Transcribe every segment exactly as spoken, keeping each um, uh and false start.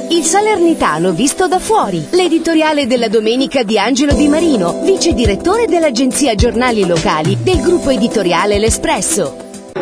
Il Salernitano visto da fuori, l'editoriale della domenica di Angelo Di Marino, vice direttore dell'agenzia Giornali Locali del gruppo editoriale L'Espresso.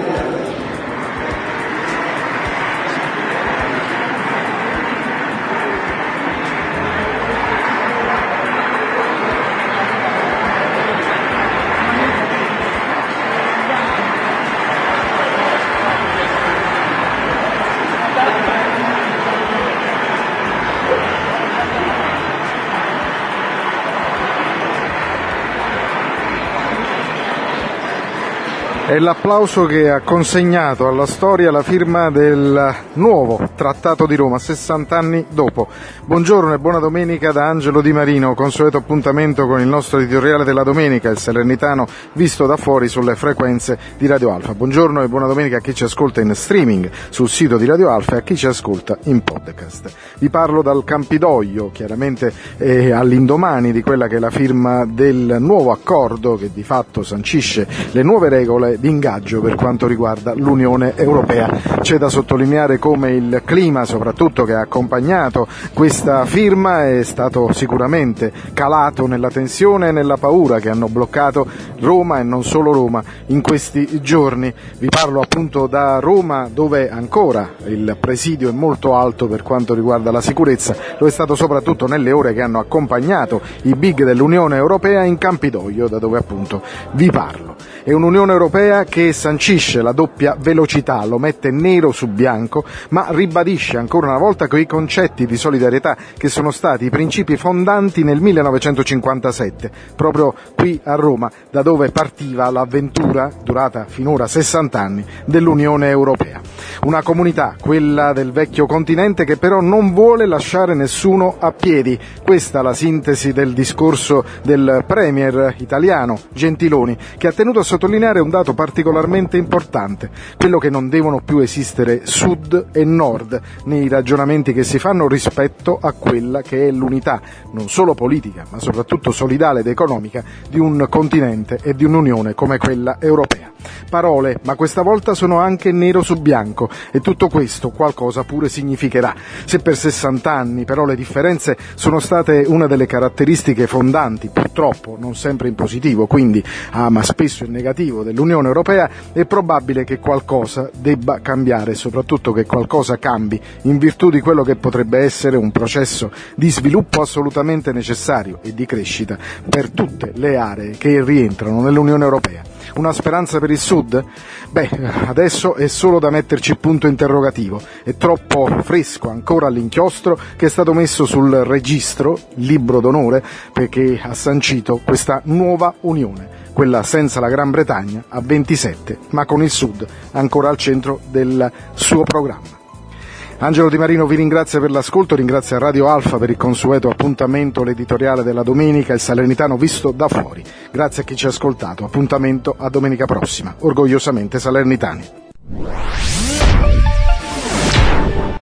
È l'applauso che ha consegnato alla storia la firma del nuovo Trattato di Roma, sessanta anni dopo. Buongiorno e buona domenica da Angelo Di Marino, consueto appuntamento con il nostro editoriale della domenica, il Salernitano visto da fuori sulle frequenze di Radio Alfa. Buongiorno e buona domenica a chi ci ascolta in streaming sul sito di Radio Alfa e a chi ci ascolta in podcast. Vi parlo dal Campidoglio, chiaramente eh, all'indomani di quella che è la firma del nuovo accordo che di fatto sancisce le nuove regole di ingaggio per quanto riguarda l'Unione Europea. C'è da sottolineare come il clima, soprattutto che ha accompagnato questa firma, è stato sicuramente calato nella tensione e nella paura che hanno bloccato Roma e non solo Roma in questi giorni. Vi parlo appunto da Roma, dove ancora il presidio è molto alto per quanto riguarda la sicurezza. Lo è stato soprattutto nelle ore che hanno accompagnato i big dell'Unione Europea in Campidoglio, da dove appunto vi parlo. È un'Unione Europea che sancisce la doppia velocità, lo mette nero su bianco, ma ribadisce ancora una volta quei concetti di solidarietà che sono stati i principi fondanti nel millenovecentocinquantasette, proprio qui a Roma, da dove partiva l'avventura, durata finora sessanta anni, dell'Unione Europea. Una comunità, quella del vecchio continente, che però non vuole lasciare nessuno a piedi. Questa è la sintesi del discorso del premier italiano Gentiloni, che ha tenuto a sottolineare un dato particolarmente importante, quello che non devono più esistere sud e nord nei ragionamenti che si fanno rispetto a quella che è l'unità, non solo politica, ma soprattutto solidale ed economica, di un continente e di un'unione come quella europea. Parole, ma questa volta sono anche nero su bianco, e tutto questo qualcosa pure significherà. Se per sessanta anni però le differenze sono state una delle caratteristiche fondanti, purtroppo non sempre in positivo, quindi ah, ma spesso in negativo, dell'Unione Europea, è probabile che qualcosa debba cambiare e soprattutto che qualcosa cambi in virtù di quello che potrebbe essere un processo di sviluppo assolutamente necessario e di crescita per tutte le aree che rientrano nell'Unione Europea. Una speranza per il Sud? Beh, adesso è solo da metterci il punto interrogativo. È troppo fresco ancora l'inchiostro che è stato messo sul registro, libro d'onore, perché ha sancito questa nuova Unione, quella senza la Gran Bretagna a ventisette, ma con il Sud ancora al centro del suo programma. Angelo Di Marino vi ringrazia per l'ascolto, ringrazia Radio Alfa per il consueto appuntamento, l'editoriale della domenica, il Salernitano visto da fuori. Grazie a chi ci ha ascoltato, appuntamento a domenica prossima, orgogliosamente salernitani.